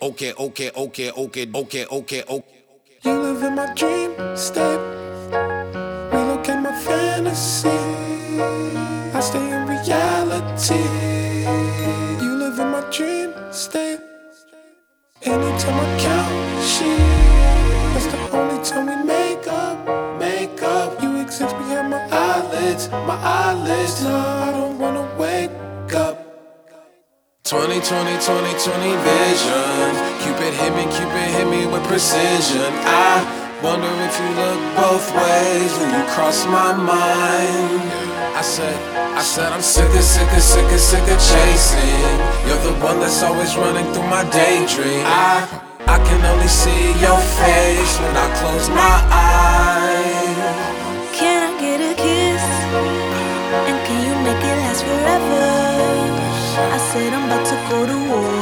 Okay, okay, okay, okay, okay, okay, okay. You live in my dream state. Relocate my fantasy. I stay in reality. You live in my dream state. Anytime I count sheep, that's the only time we make up, make up. You exist behind my eyelids, my eyelids. No, I don't wanna wake up. 20, 20, 20, 20 vision. Cupid hit me with precision. I wonder if you look both ways when you cross my mind. I said I'm sick of chasing. You're the one that's always running through my daydream. I can only see your face when I close my eyes. Can I get a kiss? And can you make it last forever? I said I'm about to go to war,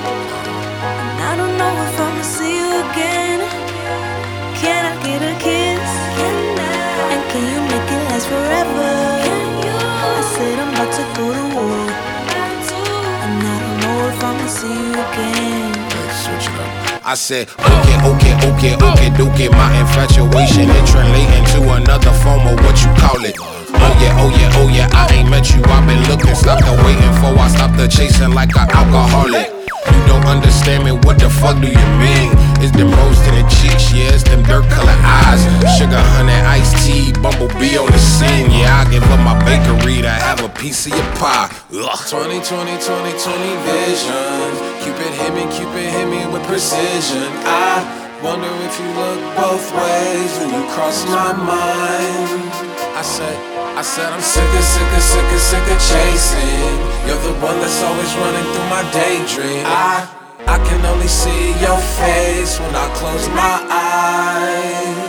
and I don't know if I'ma see you again. Can I get a kiss? And can you make it last forever? I said I'm about to go to war, and I don't know if I'ma see you again. Switch it up. I said, okay, dookie. My infatuation, it translating to another form of what you call it. Oh yeah, I ain't met you, I've been looking, stopped and waiting for, I stopped the chasing like an alcoholic. You don't understand me, what the fuck do you mean? It's them rose to the cheeks, yeah, it's them dirt colored eyes. Sugar, honey, iced tea, bumblebee on the scene. Yeah, I give up my bakery to have a piece of your pie. Ugh. 20, 20, 20, 20 vision. Cupid hit me with precision. I wonder if you look both ways when you cross my mind. I said I'm sick of chasing. You're the one that's always running through my daydream. I can only see your face when I close my eyes.